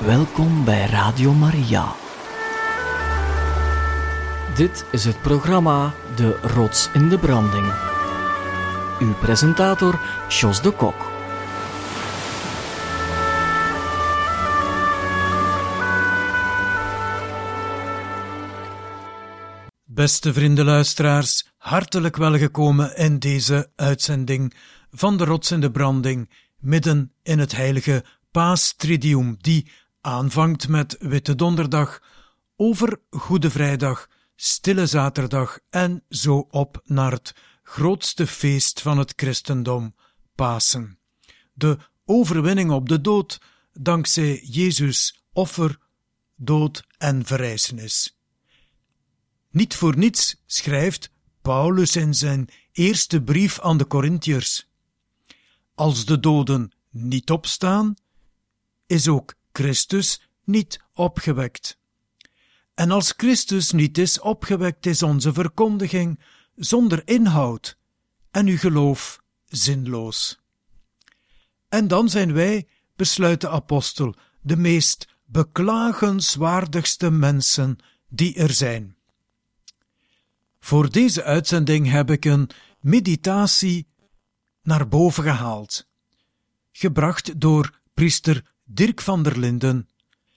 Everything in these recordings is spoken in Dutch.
Welkom bij Radio Maria. Dit is het programma De Rots in de Branding. Uw presentator Jos de Kok. Beste vriendenluisteraars, hartelijk welgekomen in deze uitzending van De Rots in de Branding, midden in het heilige Paastridium, die aanvangt met Witte Donderdag, over Goede Vrijdag, Stille Zaterdag en zo op naar het grootste feest van het christendom, Pasen. De overwinning op de dood, dankzij Jezus' offer, dood en verrijzenis. Niet voor niets schrijft Paulus in zijn eerste brief aan de Korintiërs: als de doden niet opstaan, is ook Christus niet opgewekt. En als Christus niet is opgewekt, is onze verkondiging zonder inhoud en uw geloof zinloos. En dan zijn wij, besluit de apostel, de meest beklagenswaardigste mensen die er zijn. Voor deze uitzending heb ik een meditatie naar boven gehaald, gebracht door priester Dirk van der Linden.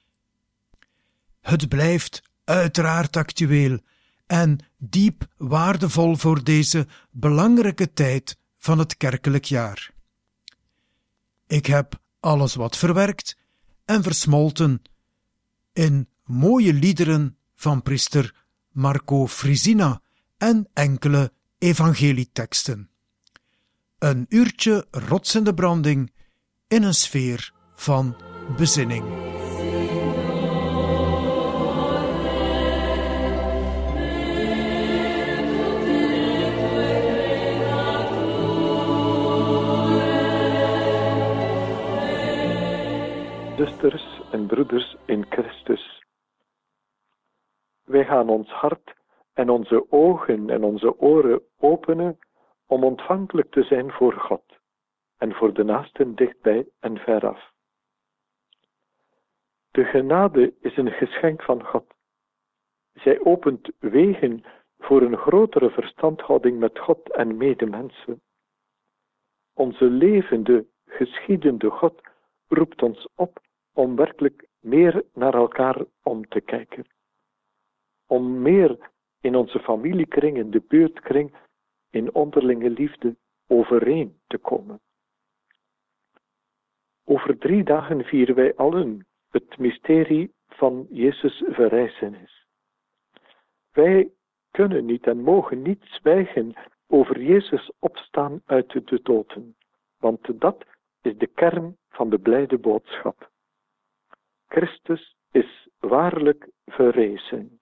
Het blijft uiteraard actueel en diep waardevol voor deze belangrijke tijd van het kerkelijk jaar. Ik heb alles wat verwerkt en versmolten in mooie liederen van priester Marco Frisina en enkele evangelieteksten. Een uurtje rots in de branding in een sfeer van bezinning. Zusters en broeders in Christus, wij gaan ons hart en onze ogen en onze oren openen om ontvankelijk te zijn voor God en voor de naasten dichtbij en veraf. De genade is een geschenk van God. Zij opent wegen voor een grotere verstandhouding met God en medemensen. Onze levende, geschiedende God roept ons op om werkelijk meer naar elkaar om te kijken. Om meer in onze familiekring, in de buurtkring, in onderlinge liefde overeen te komen. Over 3 dagen vieren wij allen het mysterie van Jezus' verrijzenis. Wij kunnen niet en mogen niet zwijgen over Jezus' opstaan uit de doden, want dat is de kern van de blijde boodschap. Christus is waarlijk verrezen.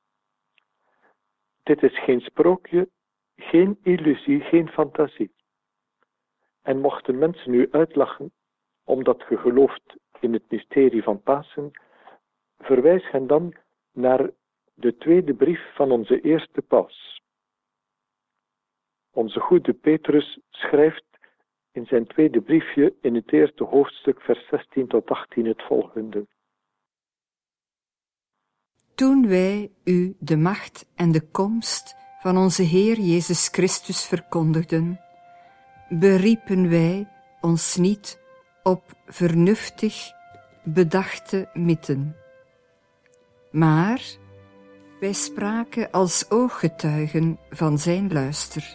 Dit is geen sprookje, geen illusie, geen fantasie. En mochten mensen u uitlachen omdat je gelooft in het mysterie van Pasen, verwijs hen dan naar de tweede brief van onze eerste paus. Onze goede Petrus schrijft in zijn tweede briefje in het eerste hoofdstuk vers 16 tot 18 het volgende. Toen wij u de macht en de komst van onze Heer Jezus Christus verkondigden, beriepen wij ons niet op vernuftig bedachte mitten. Maar wij spraken als ooggetuigen van zijn luister.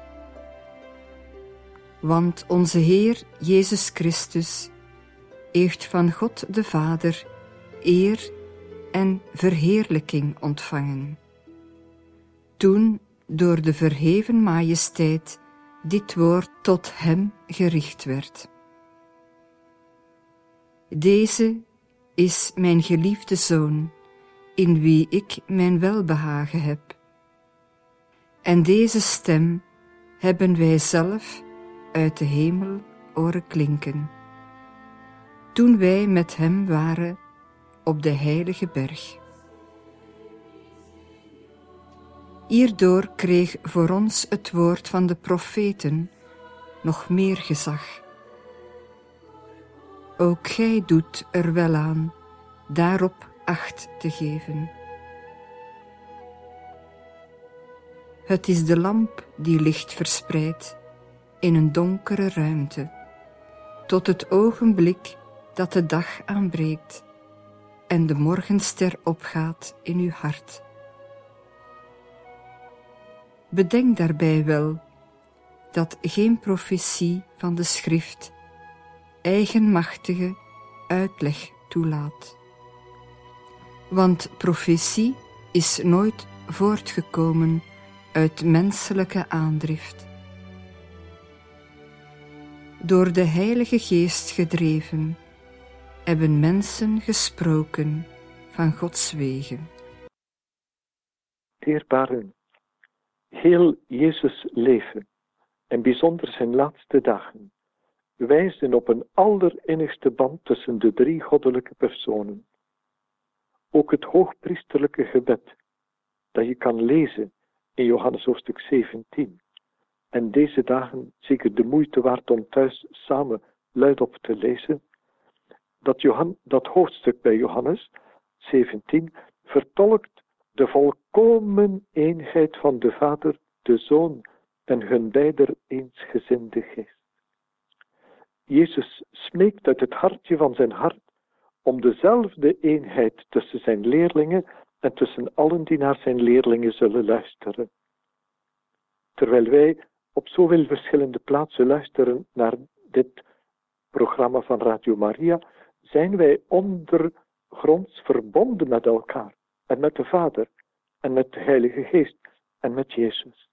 Want onze Heer Jezus Christus heeft van God de Vader eer en verheerlijking ontvangen, toen door de verheven majesteit dit woord tot hem gericht werd. Deze is mijn geliefde Zoon, in wie ik mijn welbehagen heb. En deze stem hebben wij zelf uit de hemel horen klinken, toen wij met hem waren op de heilige berg. Hierdoor kreeg voor ons het woord van de profeten nog meer gezag. Ook gij doet er wel aan daarop acht te geven. Het is de lamp die licht verspreidt in een donkere ruimte, tot het ogenblik dat de dag aanbreekt en de morgenster opgaat in uw hart. Bedenk daarbij wel dat geen profetie van de schrift eigenmachtige uitleg toelaat. Want profetie is nooit voortgekomen uit menselijke aandrift. Door de Heilige Geest gedreven, hebben mensen gesproken van Gods wegen. Dierbaren, heel Jezus' leven, en bijzonder zijn laatste dagen, wijzen op een allerinnigste band tussen de drie goddelijke personen. Ook het hoogpriesterlijke gebed, dat je kan lezen in Johannes hoofdstuk 17, en deze dagen zeker de moeite waard om thuis samen luidop te lezen, dat hoofdstuk bij Johannes 17 vertolkt de volkomen eenheid van de Vader, de Zoon en hun beider eensgezinde geest. Jezus smeekt uit het hartje van zijn hart om dezelfde eenheid tussen zijn leerlingen en tussen allen die naar zijn leerlingen zullen luisteren. Terwijl wij op zoveel verschillende plaatsen luisteren naar dit programma van Radio Maria, zijn wij ondergronds verbonden met elkaar en met de Vader en met de Heilige Geest en met Jezus.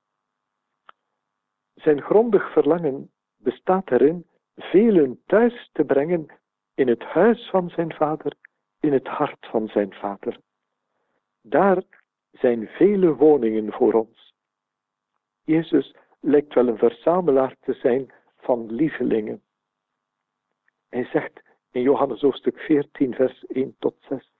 Zijn grondig verlangen bestaat erin velen thuis te brengen in het huis van zijn Vader, in het hart van zijn Vader. Daar zijn vele woningen voor ons. Jezus lijkt wel een verzamelaar te zijn van lievelingen. Hij zegt in Johannes hoofdstuk 14, vers 1 tot 6.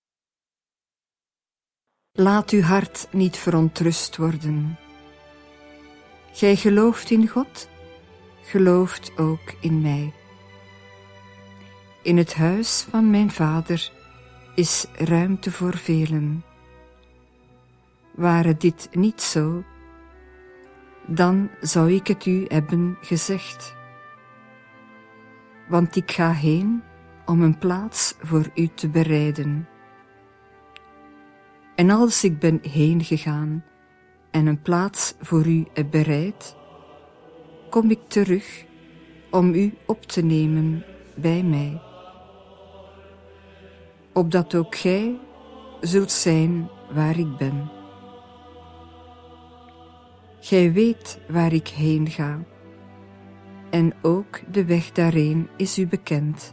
Laat uw hart niet verontrust worden. Gij gelooft in God, gelooft ook in mij. In het huis van mijn Vader is ruimte voor velen. Ware dit niet zo, dan zou ik het u hebben gezegd. Want ik ga heen om een plaats voor u te bereiden. En als ik ben heen gegaan en een plaats voor u heb bereid, kom ik terug om u op te nemen bij mij, opdat ook gij zult zijn waar ik ben. Gij weet waar ik heen ga, en ook de weg daarheen is u bekend.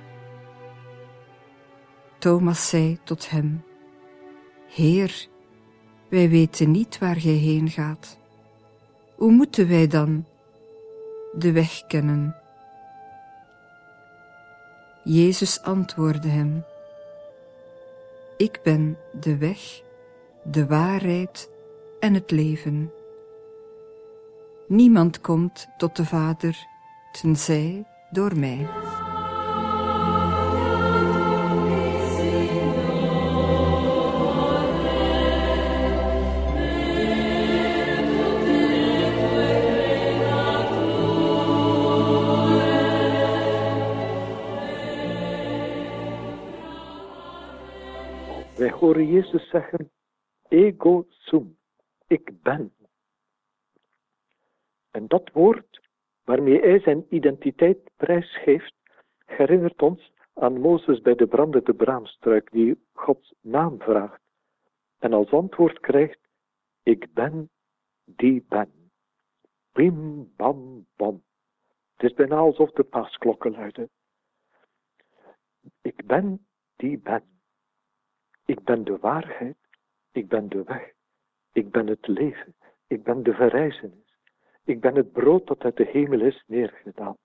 Thomas zei tot hem: Heer, wij weten niet waar gij heen gaat. Hoe moeten wij dan de weg kennen? Jezus antwoordde hem: Ik ben de weg, de waarheid en het leven. Niemand komt tot de Vader tenzij door mij. Wij horen Jezus zeggen, ego sum, ik ben. En dat woord, waarmee hij zijn identiteit prijsgeeft, herinnert ons aan Mozes bij de brandende braamstruik, die Gods naam vraagt. En als antwoord krijgt, ik ben die ben. Bim, bam, bam. Het is bijna alsof de paasklokken luiden. Ik ben die ben. Ik ben de waarheid, ik ben de weg, ik ben het leven, ik ben de verrijzenis. Ik ben het brood dat uit de hemel is neergedaald.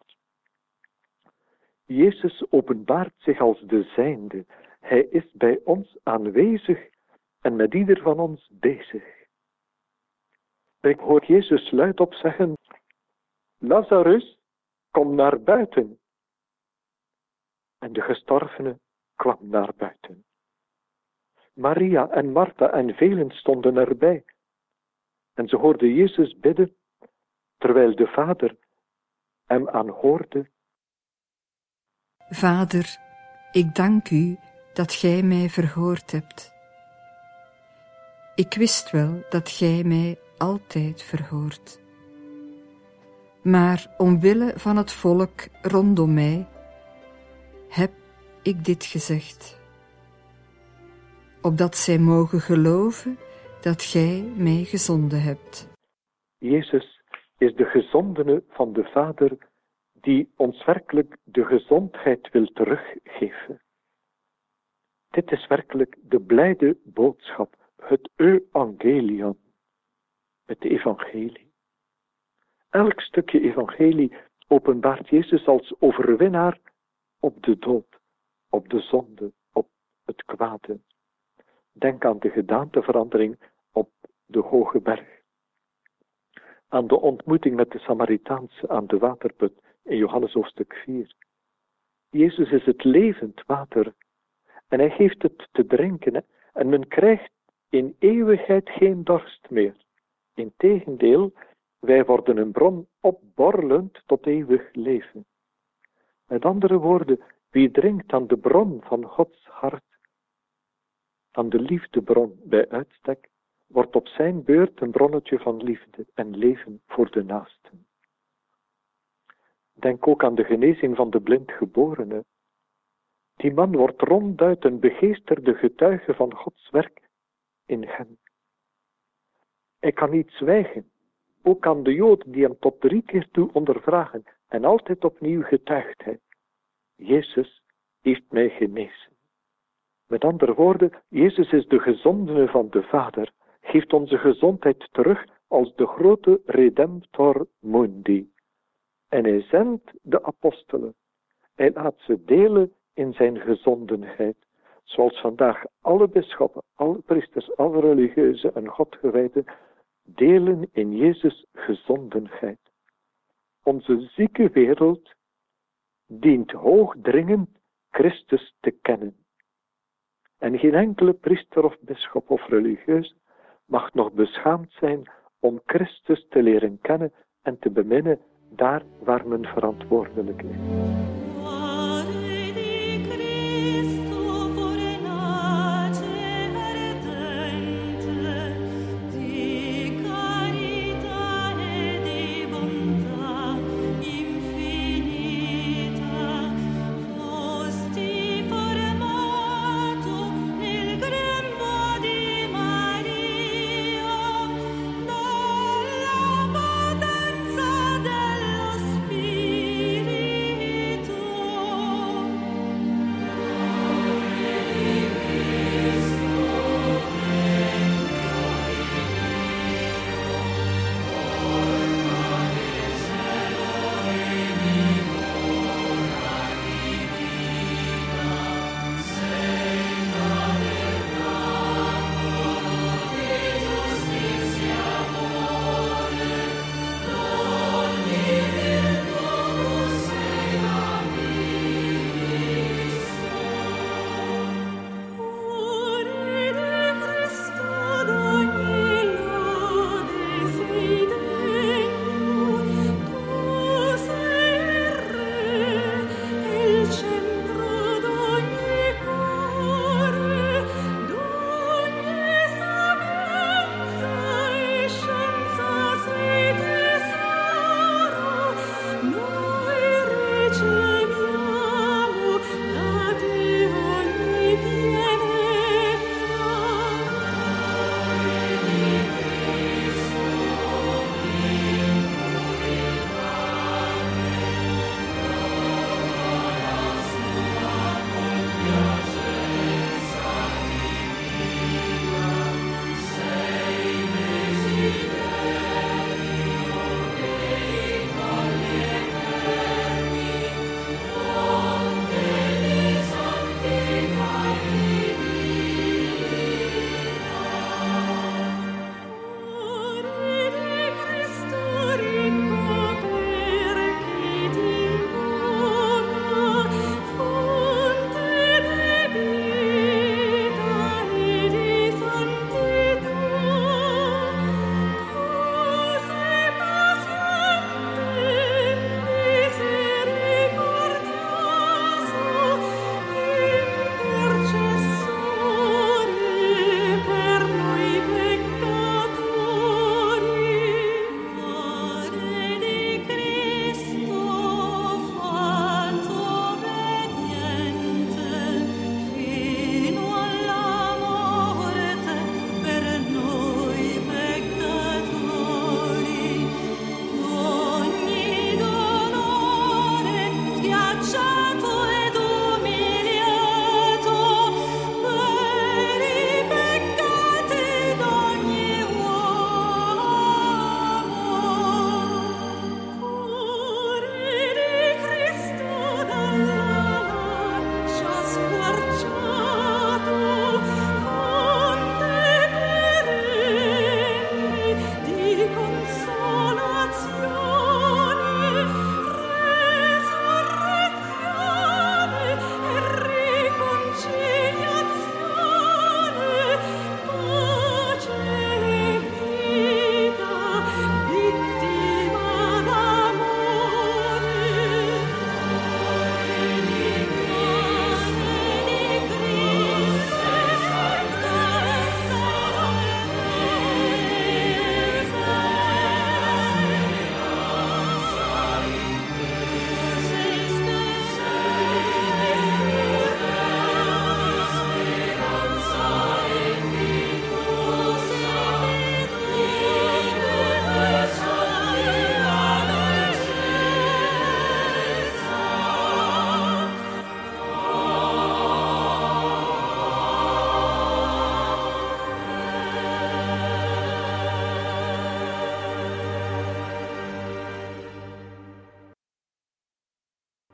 Jezus openbaart zich als de zijnde. Hij is bij ons aanwezig en met ieder van ons bezig. Ik hoor Jezus luidop zeggen, Lazarus, kom naar buiten. En de gestorvene kwam naar buiten. Maria en Martha en velen stonden erbij. En ze hoorden Jezus bidden, terwijl de Vader hem aanhoorde. Vader, ik dank u dat gij mij verhoord hebt. Ik wist wel dat gij mij altijd verhoort. Maar omwille van het volk rondom mij heb ik dit gezegd, opdat zij mogen geloven dat gij mij gezonden hebt. Jezus is de gezondene van de Vader die ons werkelijk de gezondheid wil teruggeven. Dit is werkelijk de blijde boodschap, het evangelion, het evangelie. Elk stukje evangelie openbaart Jezus als overwinnaar op de dood, op de zonde, op het kwade. Denk aan de gedaanteverandering op de hoge berg. Aan de ontmoeting met de Samaritaanse aan de waterput in Johannes hoofdstuk 4. Jezus is het levend water en hij geeft het te drinken en men krijgt in eeuwigheid geen dorst meer. Integendeel, wij worden een bron opborrelend tot eeuwig leven. Met andere woorden, wie drinkt aan de bron van Gods hart, aan de liefdebron bij uitstek, wordt op zijn beurt een bronnetje van liefde en leven voor de naasten. Denk ook aan de genezing van de blindgeborene. Die man wordt ronduit een begeesterde getuige van Gods werk in hem. Hij kan niet zwijgen, ook aan de Joden die hem tot 3 keer toe ondervragen en altijd opnieuw getuigt hij. Jezus heeft mij genezen. Met andere woorden, Jezus is de gezondene van de Vader, geeft onze gezondheid terug als de grote Redemptor Mundi. En hij zendt de apostelen. Hij laat ze delen in zijn gezondenheid, zoals vandaag alle bisschoppen, alle priesters, alle religieuzen en godgewijden delen in Jezus' gezondenheid. Onze zieke wereld dient hoogdringend Christus te kennen. En geen enkele priester of bisschop of religieus mag nog beschaamd zijn om Christus te leren kennen en te beminnen daar waar men verantwoordelijk is. Spirito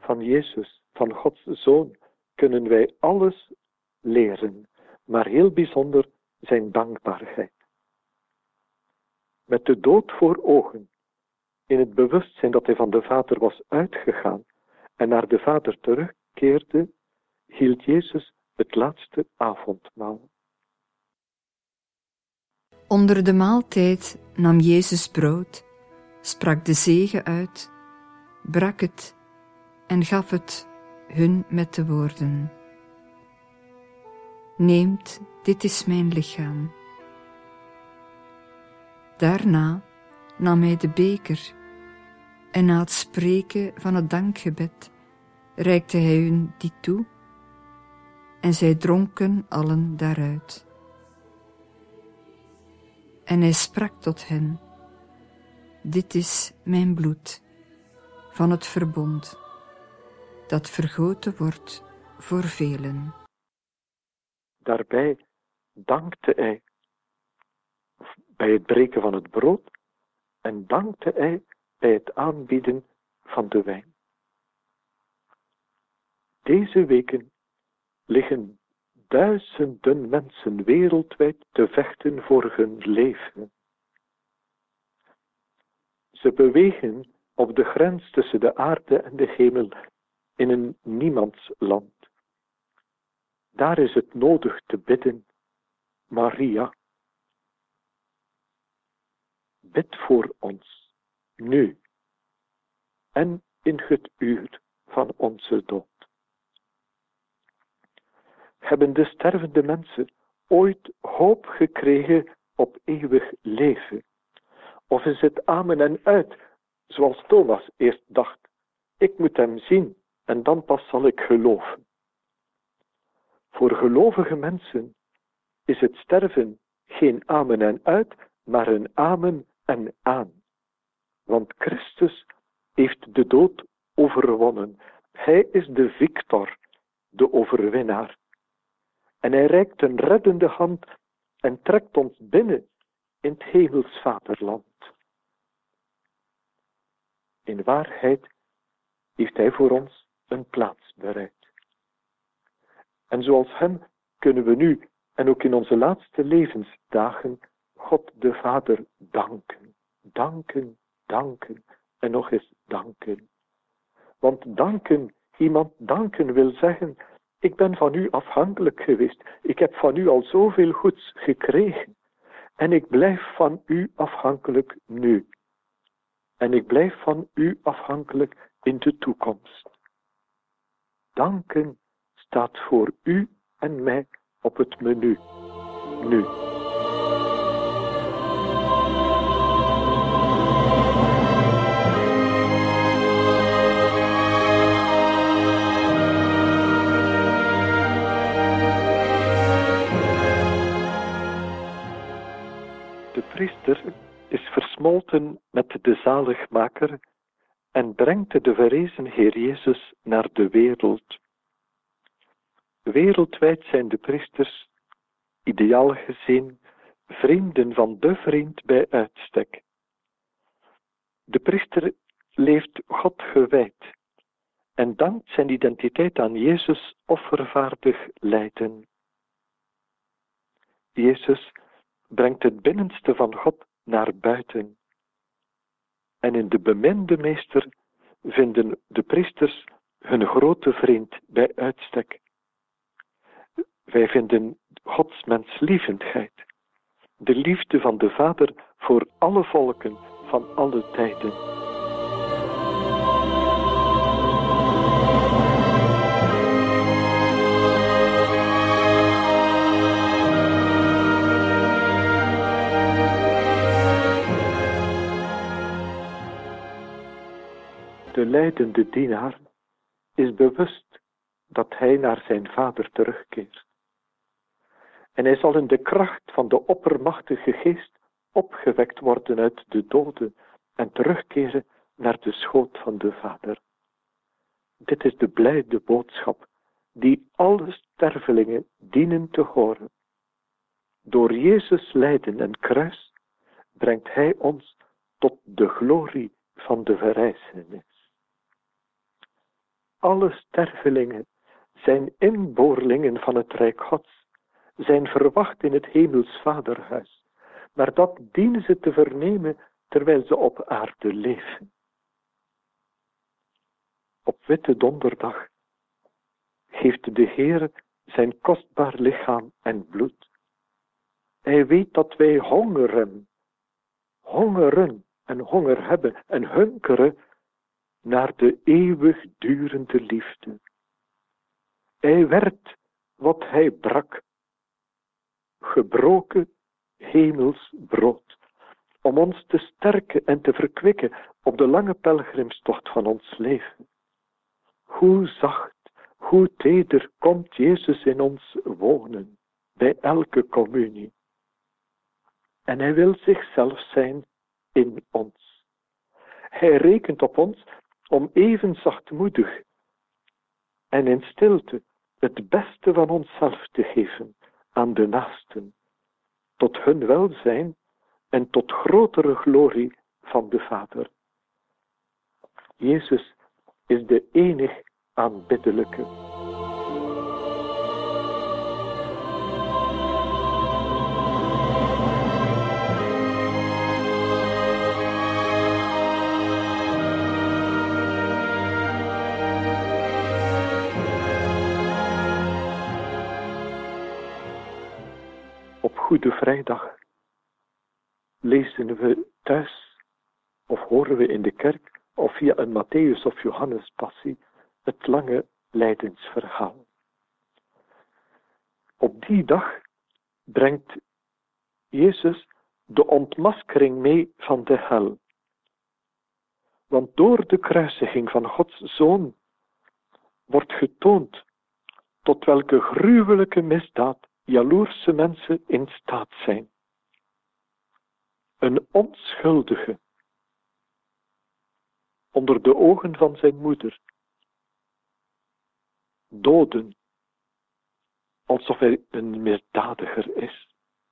van Jezus, van Gods Zoon, kunnen wij alles leren, maar heel bijzonder zijn dankbaarheid. Met de dood voor ogen, in het bewustzijn dat hij van de Vader was uitgegaan en naar de Vader terugkeerde, hield Jezus het laatste avondmaal. Onder de maaltijd nam Jezus brood, sprak de zegen uit, brak het en gaf het hun met de woorden: Neemt, dit is mijn lichaam. Daarna nam hij de beker en na het spreken van het dankgebed reikte hij hun die toe en zij dronken allen daaruit. En hij sprak tot hen: Dit is mijn bloed van het verbond, dat vergoten wordt voor velen. Daarbij dankte hij bij het breken van het brood en dankte hij bij het aanbieden van de wijn. Deze weken liggen duizenden mensen wereldwijd te vechten voor hun leven. Ze bewegen op de grens tussen de aarde en de hemel in een niemandsland. Daar is het nodig te bidden: Maria, bid voor ons, nu en in het uur van onze dood. Hebben de stervende mensen ooit hoop gekregen op eeuwig leven? Of is het amen en uit, zoals Thomas eerst dacht: ik moet hem zien en dan pas zal ik geloven? Voor gelovige mensen is het sterven geen amen en uit, maar een amen en aan. Want Christus heeft de dood overwonnen. Hij is de victor, de overwinnaar. En hij reikt een reddende hand en trekt ons binnen in het hemels vaderland. In waarheid heeft hij voor ons een plaats bereid. En zoals hem kunnen we nu en ook in onze laatste levensdagen God de Vader danken. Danken, danken en nog eens danken. Want danken, iemand danken wil zeggen: ik ben van u afhankelijk geweest. Ik heb van u al zoveel goeds gekregen. En ik blijf van u afhankelijk nu. En ik blijf van u afhankelijk in de toekomst. Danken staat voor u en mij op het menu. Nu. De priester is versmolten met de zaligmaker en brengt de verrezen Heer Jezus naar de wereld. Wereldwijd zijn de priesters, ideaal gezien, vrienden van de vriend bij uitstek. De priester leeft God gewijd en dankt zijn identiteit aan Jezus offervaardig lijden. Jezus brengt het binnenste van God naar buiten. En in de beminde meester vinden de priesters hun grote vriend bij uitstek. Wij vinden Gods menslievendheid, de liefde van de Vader voor alle volken van alle tijden. De lijdende dienaar is bewust dat hij naar zijn Vader terugkeert. En hij zal in de kracht van de oppermachtige geest opgewekt worden uit de doden en terugkeren naar de schoot van de Vader. Dit is de blijde boodschap die alle stervelingen dienen te horen. Door Jezus lijden en kruis brengt hij ons tot de glorie van de verrijzenis. alle stervelingen zijn inboorlingen van het Rijk Gods, zijn verwacht in het hemels vaderhuis, maar dat dienen ze te vernemen terwijl ze op aarde leven. Op Witte Donderdag geeft de Heer zijn kostbaar lichaam en bloed. Hij weet dat wij hongeren en honger hebben en hunkeren naar de eeuwigdurende liefde. Hij werd wat hij brak, gebroken hemels brood, om ons te sterken en te verkwikken op de lange pelgrimstocht van ons leven. Hoe zacht, hoe teder komt Jezus in ons wonen, bij elke communie. En hij wil zichzelf zijn in ons. Hij rekent op ons om even zachtmoedig en in stilte het beste van onszelf te geven aan de naasten, tot hun welzijn en tot grotere glorie van de Vader. Jezus is de enig aanbiddelijke. Op Goede Vrijdag lezen we thuis of horen we in de kerk of via een Matthäus of Johannes passie het lange lijdensverhaal. Op die dag brengt Jezus de ontmaskering mee van de hel. Want door de kruisiging van Gods Zoon wordt getoond tot welke gruwelijke misdaad jaloerse mensen in staat zijn. Een onschuldige, onder de ogen van zijn moeder, doden, alsof hij een misdadiger is.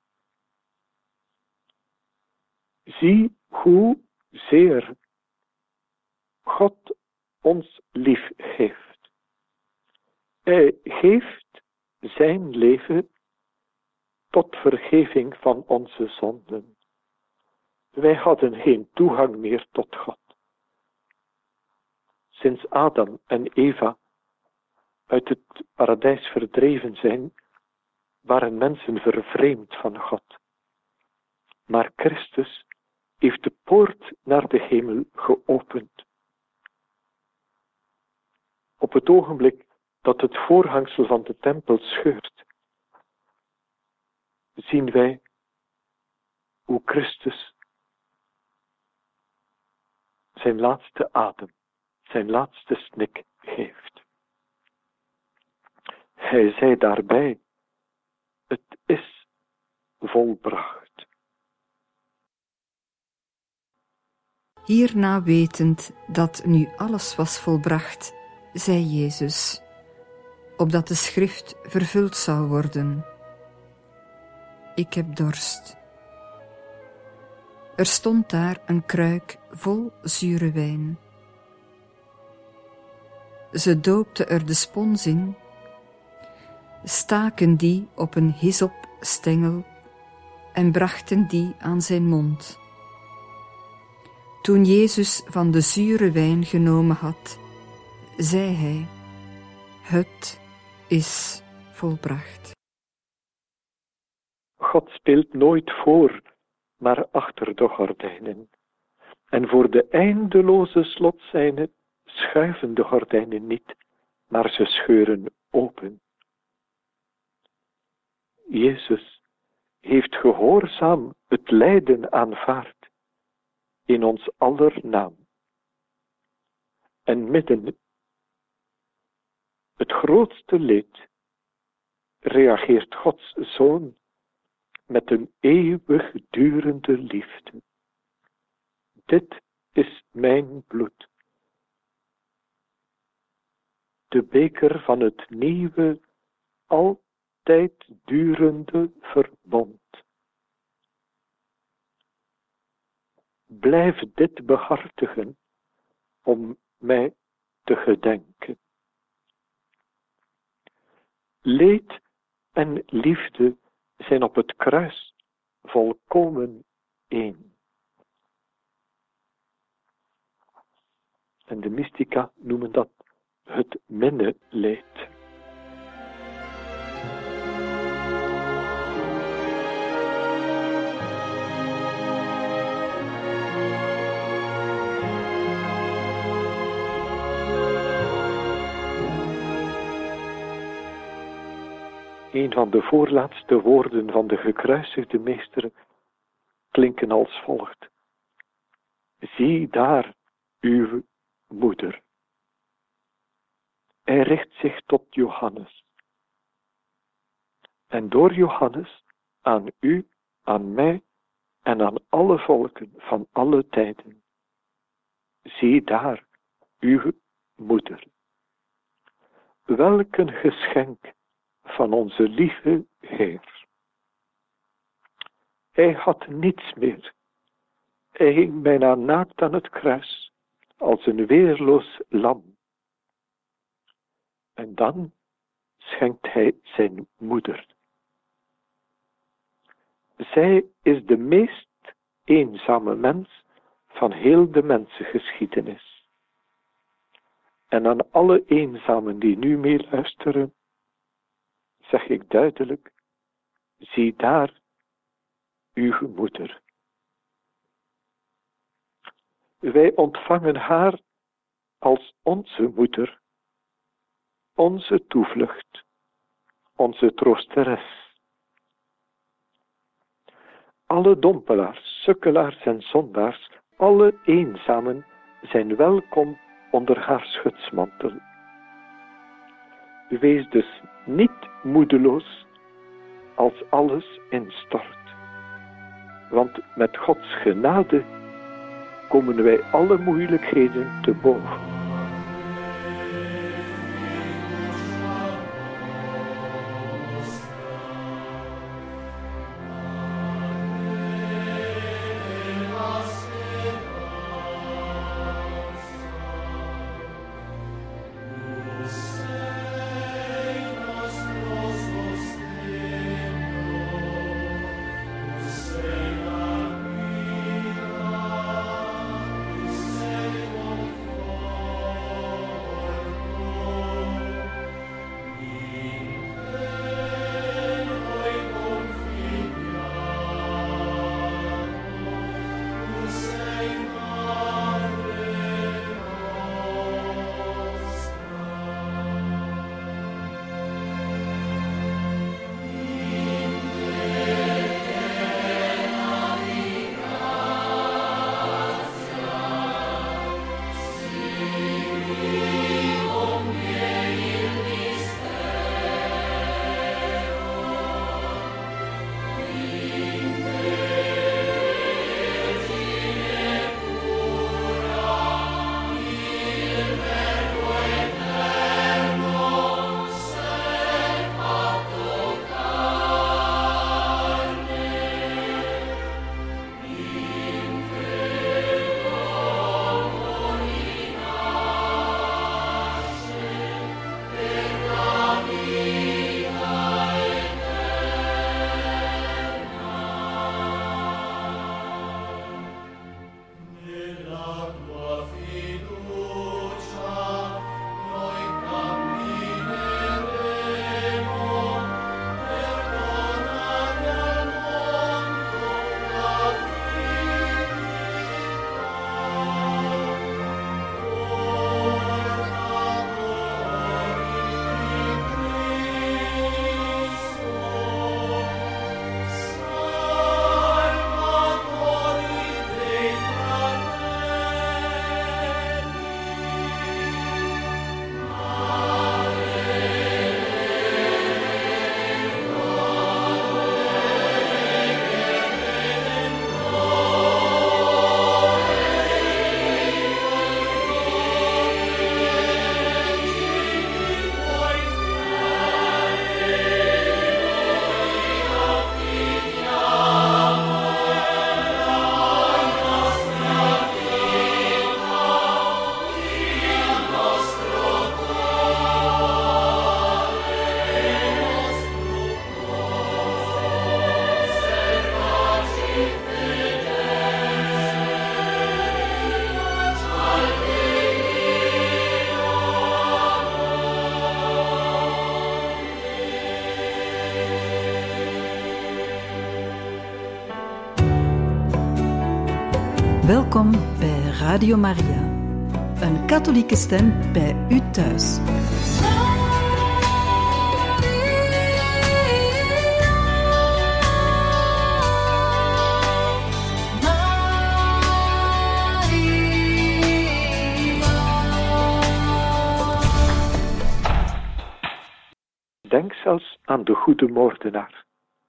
Zie hoe zeer God ons lief heeft. Hij geeft zijn leven tot vergeving van onze zonden. Wij hadden geen toegang meer tot God. Sinds Adam en Eva uit het paradijs verdreven zijn, waren mensen vervreemd van God. Maar Christus heeft de poort naar de hemel geopend. Op het ogenblik dat het voorhangsel van de tempel scheurt, zien wij hoe Christus zijn laatste adem, zijn laatste snik geeft. Hij zei daarbij, het is volbracht. Hierna wetend dat nu alles was volbracht, zei Jezus, opdat de schrift vervuld zou worden. Ik heb dorst. Er stond daar een kruik vol zure wijn. Ze doopten er de spons in, staken die op een hyssopstengel en brachten die aan zijn mond. Toen Jezus van de zure wijn genomen had, zei hij, het is volbracht. God speelt nooit voor, maar achter de gordijnen. En voor de eindeloze slotscène schuiven de gordijnen niet, maar ze scheuren open. Jezus heeft gehoorzaam het lijden aanvaard in ons aller naam. En midden het grootste leed reageert Gods Zoon met een eeuwigdurende liefde. Dit is mijn bloed. De beker van het nieuwe, altijd durende verbond. Blijf dit behartigen om mij te gedenken. Leed en liefde zijn op het kruis volkomen één. En de mystica noemen dat het minneleed. Een van de voorlaatste woorden van de gekruisigde meester klinken als volgt. Zie daar uw moeder. Hij richt zich tot Johannes. En door Johannes aan u, aan mij en aan alle volken van alle tijden. Zie daar uw moeder. Welk een geschenk van onze lieve Heer. Hij had niets meer. Hij hing bijna naakt aan het kruis, als een weerloos lam. En dan schenkt hij zijn moeder. Zij is de meest eenzame mens van heel de mensengeschiedenis. En aan alle eenzamen die nu meeluisteren, zeg ik duidelijk, zie daar uw moeder. Wij ontvangen haar als onze moeder, onze toevlucht, onze troosteres. Alle dompelaars, sukkelaars en zondaars, alle eenzamen zijn welkom onder haar schutsmantel. Wees dus niet moedeloos als alles instort. Want met Gods genade komen wij alle moeilijkheden te boven. Welkom bij Radio Maria, een katholieke stem bij u thuis. Denk zelfs aan de goede moordenaar,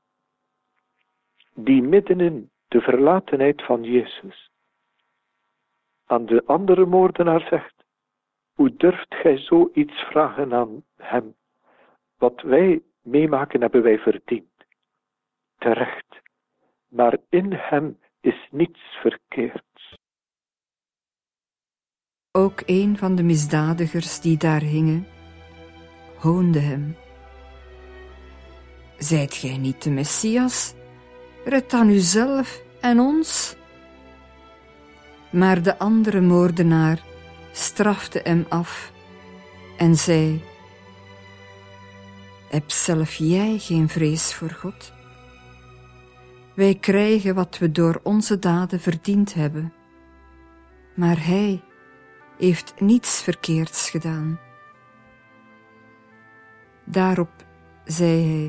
die middenin de verlatenheid van Jezus aan de andere moordenaar zegt: hoe durft gij zoiets vragen aan hem? Wat wij meemaken hebben wij verdiend. Terecht. Maar in hem is niets verkeerds. Ook een van de misdadigers die daar hingen, hoonde hem. Zijt gij niet de Messias? Red dan uzelf en ons. Maar de andere moordenaar strafte hem af en zei: heb zelf jij geen vrees voor God? Wij krijgen wat we door onze daden verdiend hebben, maar hij heeft niets verkeerds gedaan. Daarop zei hij: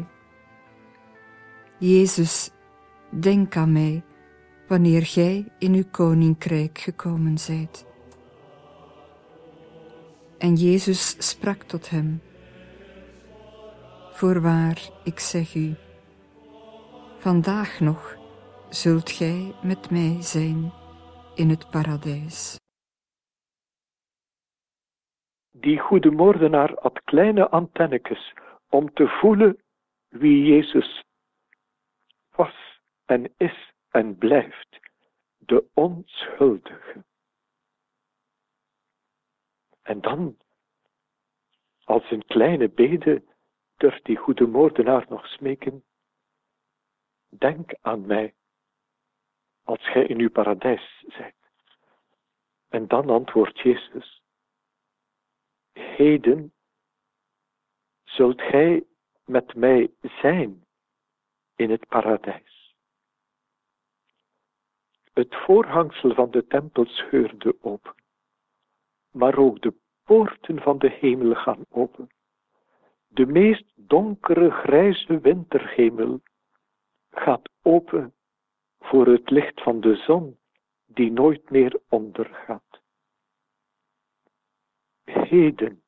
Jezus, denk aan mij wanneer gij in uw koninkrijk gekomen zijt. En Jezus sprak tot hem: voorwaar, ik zeg u, vandaag nog zult gij met mij zijn in het paradijs. Die goede moordenaar had kleine antennetjes om te voelen wie Jezus was en is en blijft, de onschuldige. En dan, als een kleine bede, durft die goede moordenaar nog smeken: denk aan mij, als gij in uw paradijs zijt. En dan antwoordt Jezus: heden zult gij met mij zijn in het paradijs. Het voorhangsel van de tempel scheurde open, maar ook de poorten van de hemel gaan open. De meest donkere grijze winterhemel gaat open voor het licht van de zon die nooit meer ondergaat. Heden,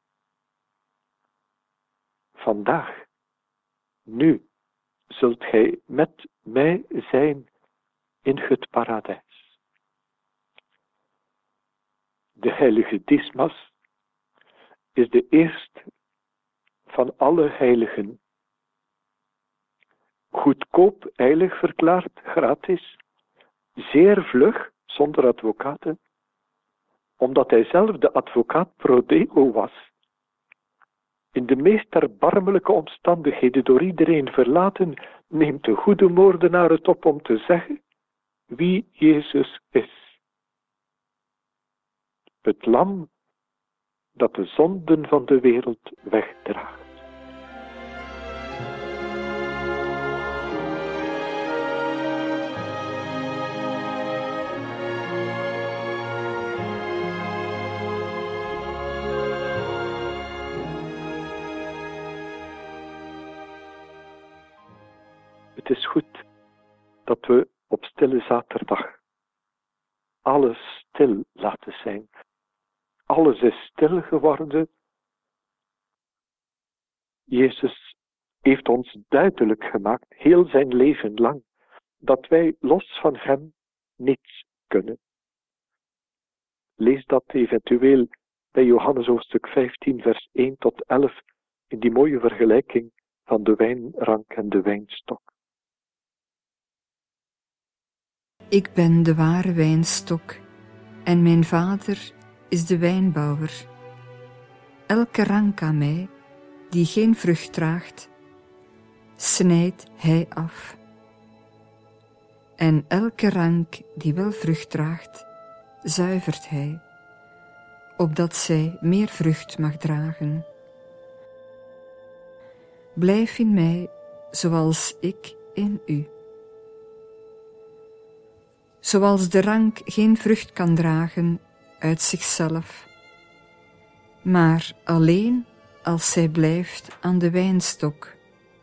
vandaag, nu, zult gij met mij zijn in het paradijs. De heilige Dismas is de eerste van alle heiligen. Goedkoop heilig verklaard, gratis, zeer vlug, zonder advocaten, omdat hij zelf de advocaat pro deo was. In de meest erbarmelijke omstandigheden door iedereen verlaten, neemt de goede moordenaar het op om te zeggen wie Jezus is. Het lam dat de zonden van de wereld wegdraagt. Het is goed dat we op stille zaterdag alles stil laten zijn. Alles is stil geworden. Jezus heeft ons duidelijk gemaakt, heel zijn leven lang, dat wij los van hem niets kunnen. Lees dat eventueel bij Johannes hoofdstuk 15, vers 1 tot 11, in die mooie vergelijking van de wijnrank en de wijnstok. Ik ben de ware wijnstok en mijn vader is de wijnbouwer. Elke rank aan mij die geen vrucht draagt, snijdt hij af. En elke rank die wel vrucht draagt, zuivert hij, opdat zij meer vrucht mag dragen. Blijf in mij zoals ik in u. zoals de rank geen vrucht kan dragen uit zichzelf, maar alleen als zij blijft aan de wijnstok.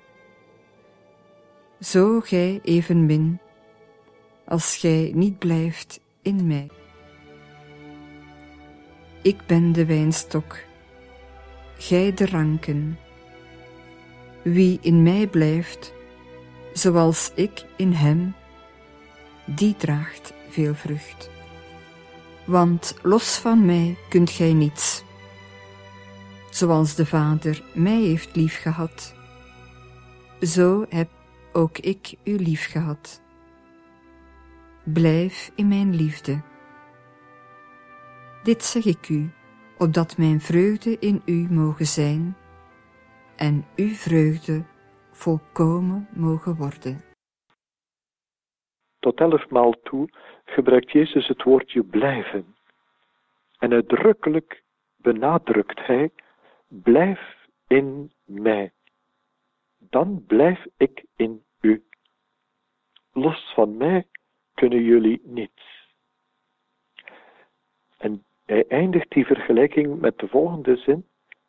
Zo gij evenmin, als gij niet blijft in mij. Ik ben de wijnstok, gij de ranken. Wie in mij blijft, zoals ik in hem, die draagt veel vrucht. Want los van mij kunt gij niets. Zoals de Vader mij heeft liefgehad, zo heb ook ik u liefgehad. Blijf in mijn liefde. Dit zeg ik u, opdat mijn vreugde in u mogen zijn en uw vreugde volkomen mogen worden. Tot 11 maal toe gebruikt Jezus het woordje blijven. En uitdrukkelijk benadrukt hij, blijf in mij. Dan blijf ik in u. Los van mij kunnen jullie niets. En hij eindigt die vergelijking met de volgende zin.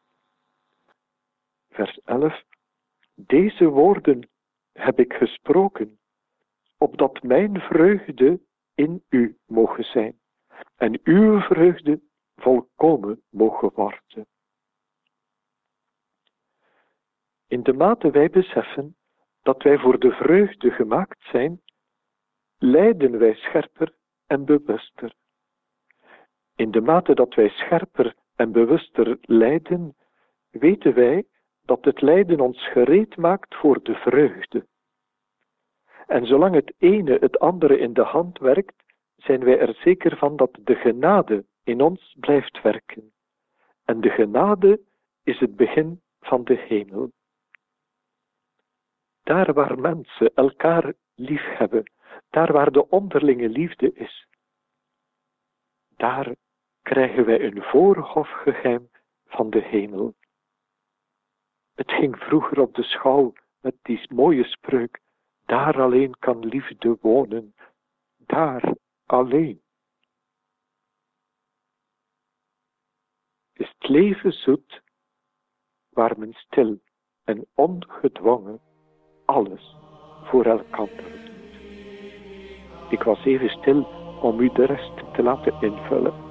Vers 11. Deze woorden heb ik gesproken, opdat mijn vreugde in u mogen zijn en uw vreugde volkomen mogen worden. In de mate wij beseffen dat wij voor de vreugde gemaakt zijn, lijden wij scherper en bewuster. In de mate dat wij scherper en bewuster lijden, weten wij dat het lijden ons gereed maakt voor de vreugde. En zolang het ene het andere in de hand werkt, zijn wij er zeker van dat de genade in ons blijft werken. En de genade is het begin van de hemel. Daar waar mensen elkaar lief hebben, daar waar de onderlinge liefde is, daar krijgen wij een voorhofgeheim van de hemel. Het ging vroeger op de schouw met die mooie spreuk, daar alleen kan liefde wonen, daar alleen. Is het leven zoet, waar men stil en ongedwongen alles voor elkander doet. Ik was even stil om u de rest te laten invullen.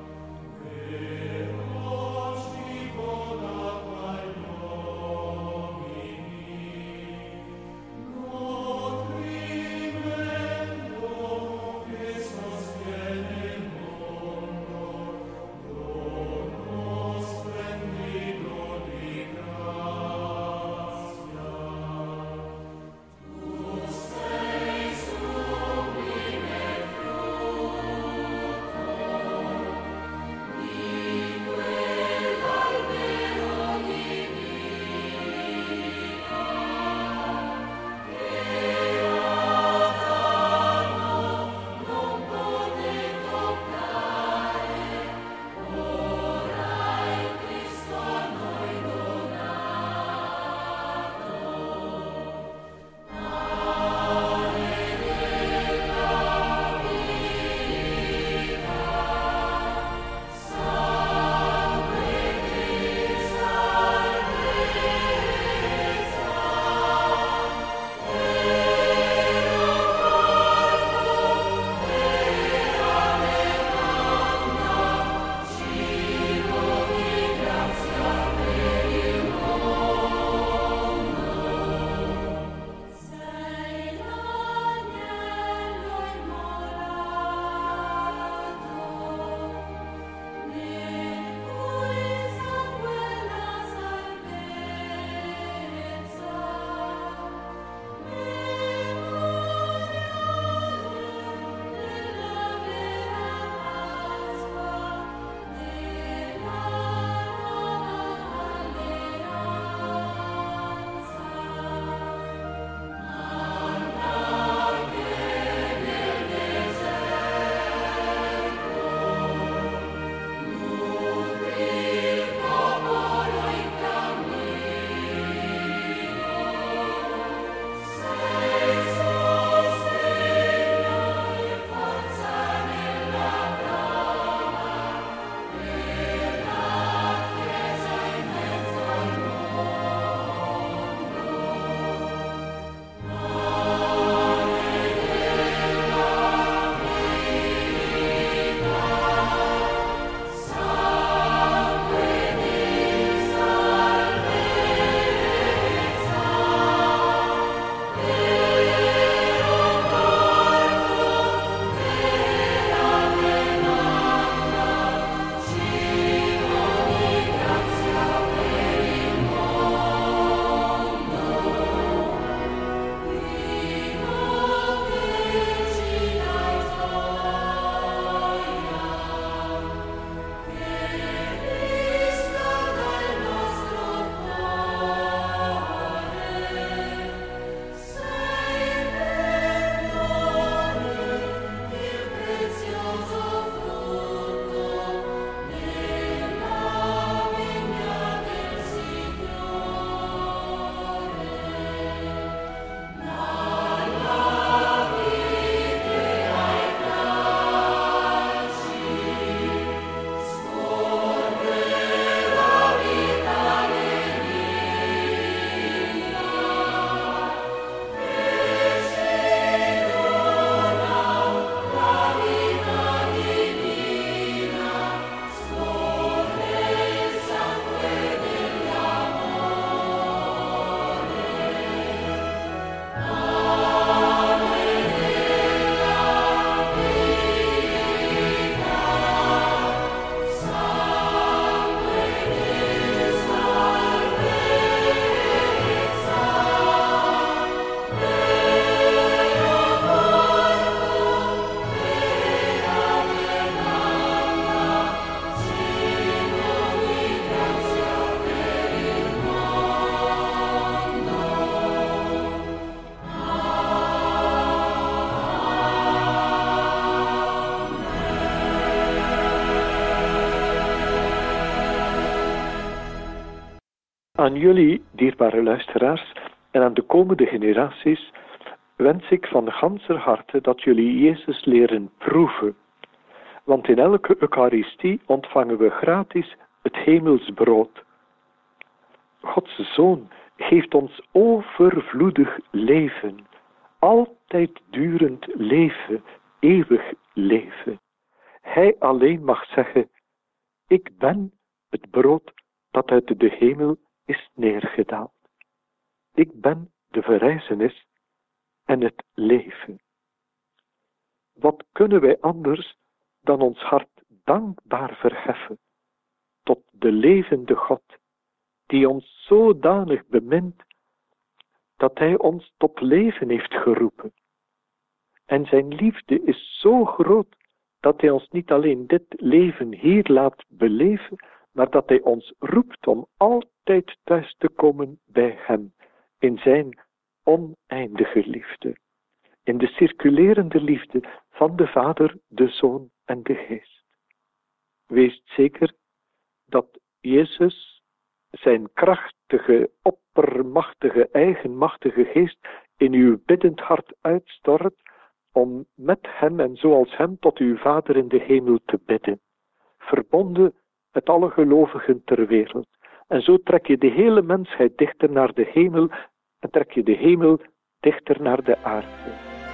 Aan jullie, dierbare luisteraars, en aan de komende generaties wens ik van ganser harte dat jullie Jezus leren proeven. Want in elke Eucharistie ontvangen we gratis het hemels brood. Gods Zoon geeft ons overvloedig leven, altijd durend leven, eeuwig leven. Hij alleen mag zeggen, ik ben het brood dat uit de hemel is neergedaald. Ik ben de verrijzenis en het leven. Wat kunnen wij anders dan ons hart dankbaar verheffen tot de levende God, die ons zodanig bemint, dat Hij ons tot leven heeft geroepen. En zijn liefde is zo groot, dat Hij ons niet alleen dit leven hier laat beleven, maar dat Hij ons roept om altijd thuis te komen bij Hem, in zijn oneindige liefde, in de circulerende liefde van de Vader, de Zoon en de Geest. Wees zeker dat Jezus zijn krachtige, oppermachtige, eigenmachtige Geest in uw biddend hart uitstort, om met Hem en zoals Hem tot uw Vader in de hemel te bidden, verbonden met alle gelovigen ter wereld. En zo trek je de hele mensheid dichter naar de hemel en trek je de hemel dichter naar de aarde.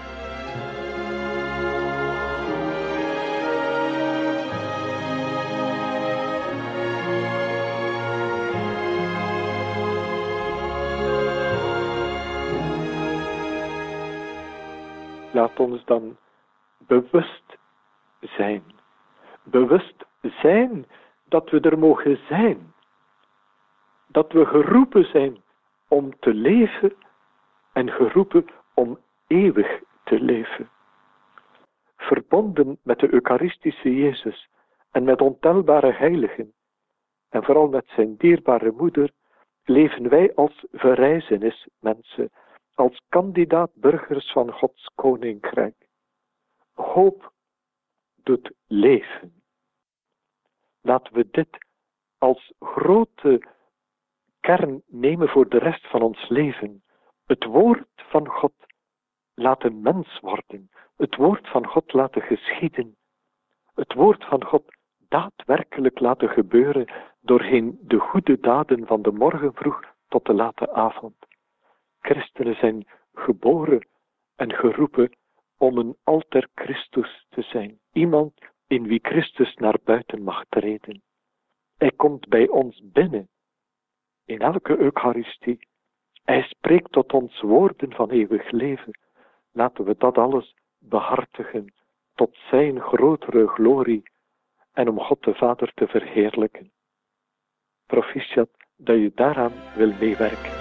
Laat ons dan bewust zijn. Bewust zijn dat we er mogen zijn. Dat we geroepen zijn om te leven en geroepen om eeuwig te leven. Verbonden met de Eucharistische Jezus en met ontelbare heiligen en vooral met zijn dierbare moeder leven wij als verrijzenismensen, als kandidaat burgers van Gods koninkrijk. Hoop doet leven. Laten we dit als grote kern nemen voor de rest van ons leven. Het woord van God laten mens worden. Het woord van God laten geschieden. Het woord van God daadwerkelijk laten gebeuren doorheen de goede daden van de morgen vroeg tot de late avond. Christenen zijn geboren en geroepen om een alter Christus te zijn. Iemand in wie Christus naar buiten mag treden. Hij komt bij ons binnen. In elke Eucharistie. Hij spreekt tot ons woorden van eeuwig leven. Laten we dat alles behartigen tot zijn grotere glorie en om God de Vader te verheerlijken. Proficiat dat je daaraan wil meewerken.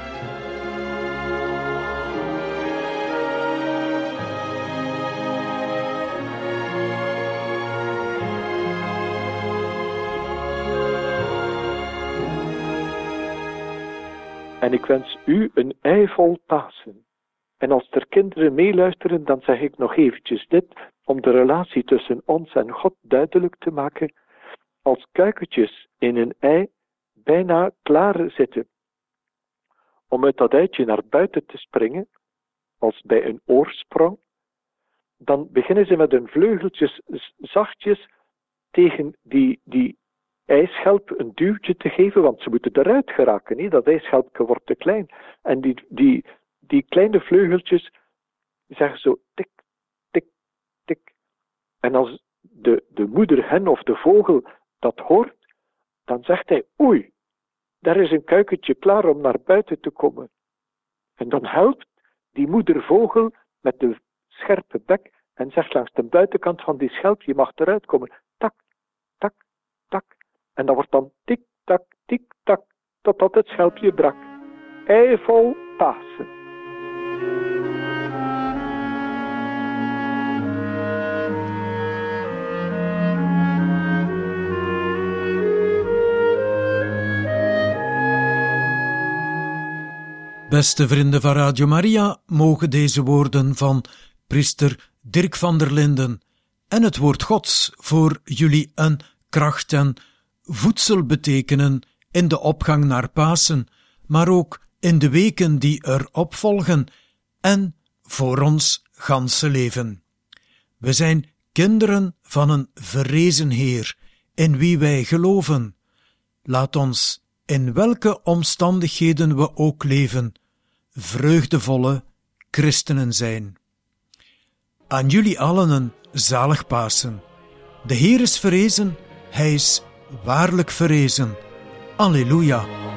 En ik wens u een eivol Pasen. En als er kinderen meeluisteren, dan zeg ik nog eventjes dit, om de relatie tussen ons en God duidelijk te maken. Als kuikentjes in een ei bijna klaar zitten om uit dat eitje naar buiten te springen, als bij een oorsprong, dan beginnen ze met hun vleugeltjes zachtjes tegen die ijsschelp een duwtje te geven, want ze moeten eruit geraken. Hè? Dat ijsschelpje wordt te klein. En die kleine vleugeltjes zeggen zo tik, tik, tik. En als de moederhen of de vogel dat hoort, dan zegt hij, oei, daar is een kuikentje klaar om naar buiten te komen. En dan helpt die moedervogel met de scherpe bek en zegt langs de buitenkant van die schelp, je mag eruit komen. Tak, tak, tak. En dat wordt dan tik, tak, totdat het schelpje brak. Eivol Pasen. Beste vrienden van Radio Maria, mogen deze woorden van priester Dirk van der Linden en het woord Gods voor jullie een kracht en voedsel betekenen in de opgang naar Pasen, maar ook in de weken die erop volgen en voor ons ganse leven. We zijn kinderen van een verrezen Heer, in wie wij geloven. Laat ons, in welke omstandigheden we ook leven, vreugdevolle christenen zijn. Aan jullie allen een zalig Pasen. De Heer is verrezen, Hij is waarlijk verrezen. Alleluia.